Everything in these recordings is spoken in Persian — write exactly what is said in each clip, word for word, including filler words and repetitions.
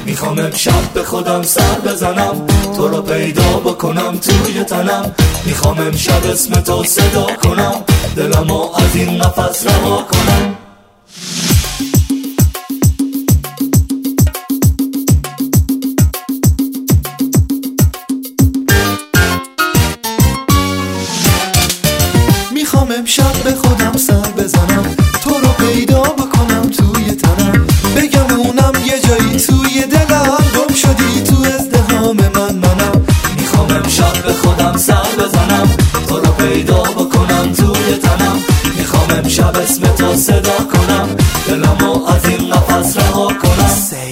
میخوام امشب به خودم سر بزنم، تو رو پیدا بکنم توی تنم. میخوام امشب اسم تو صدا کنم، دلمو از این نفس رها کنم. میخوام امشب به خودم سر بزنم، تو رو پیدا بکنم توی تنم. بگمونم یه جایی توی دلم، گم شدی تو ازدحام من منم. میخوام امشب به خودم سر بزنم، تو رو پیدا بکنم توی تنم. میخوام امشب اسم تو صدا کنم، دلمو از این نفس رها کنم.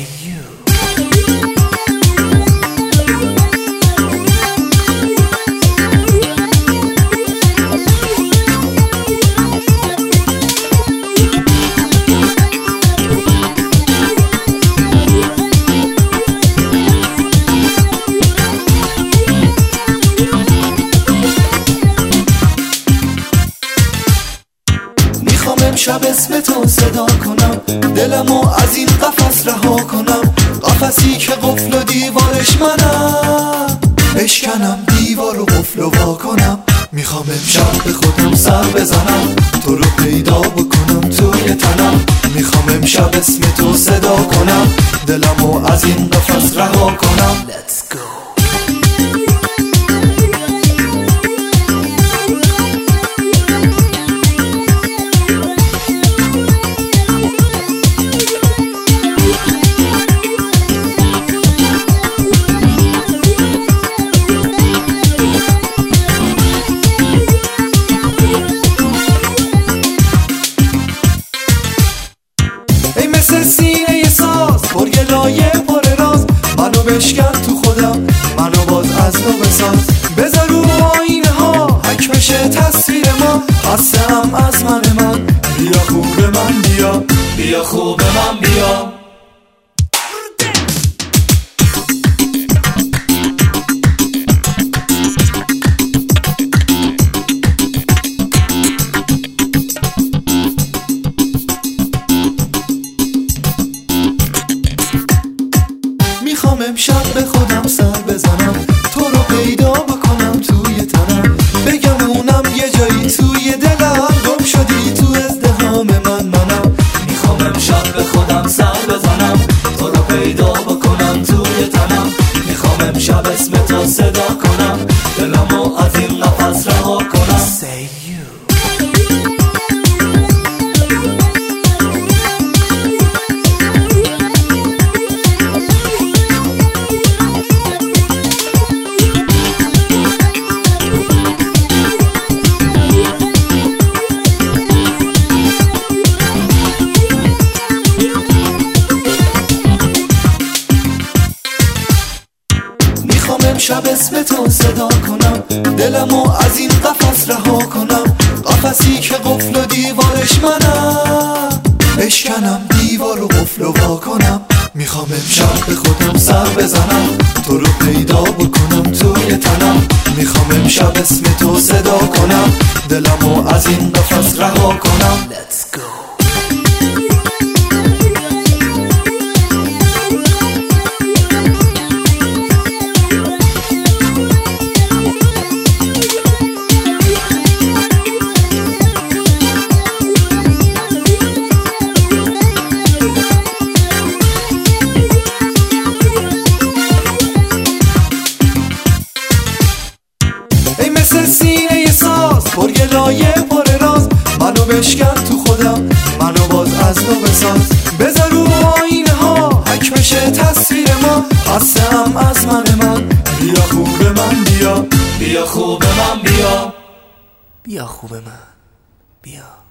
امشب اسم تو صدا کنم، دلمو از این قفس رها کنم. قفسی که قفل و دیوارش منم، بشکنم دیوار و قفل و وا کنم. میخوام امشب به خودم سر بزنم، تو رو پیدا بکنم توی تنم. میخوام امشب اسم تو صدا کنم، دلمو از این قفس رها کنم. Let's go. سینه ساز پر گلایه پر راز، منو بشکن تو خودم، منو باز از نو بساز. بذار رو آینه ها حک بشه تصویر ما، خستم از من من. بیا خوب من بیا، بیا خوب من بیا. میخوام امشب به خودم سر بزنم، تو رو پیدا بکنم توی تنم. بگمونم یه جایی توی دلم، گم شدی تو ازدحام من منم. میخوام امشب به خودم سر بزنم، تو رو پیدا بکنم توی تنم. میخوام امشب اسم تو صدا کنم، دلمو از این نفس رها کنم. Say you. امشب اسم تو صدا کنم، دلمو از این قفس رها کنم. قفسی که قفل و دیوارش منم، بشکنم دیوار و قفل و وا کنم. میخوام امشب به خودم سر بزنم، تو رو پیدا بکنم توی تنم. میخوام امشب اسم تو صدا کنم، دلمو از این قفس رها کنم. Let's go. سینه ساز پر گلایه پر راز، منو بشکن تو خودم، منو باز از نو بساز. بذار رو آینه ها حک بشه تصویر ما، خستم از من من. بیا خوب من بیا، بیا خوب من بیا. بیا خوب من بیا.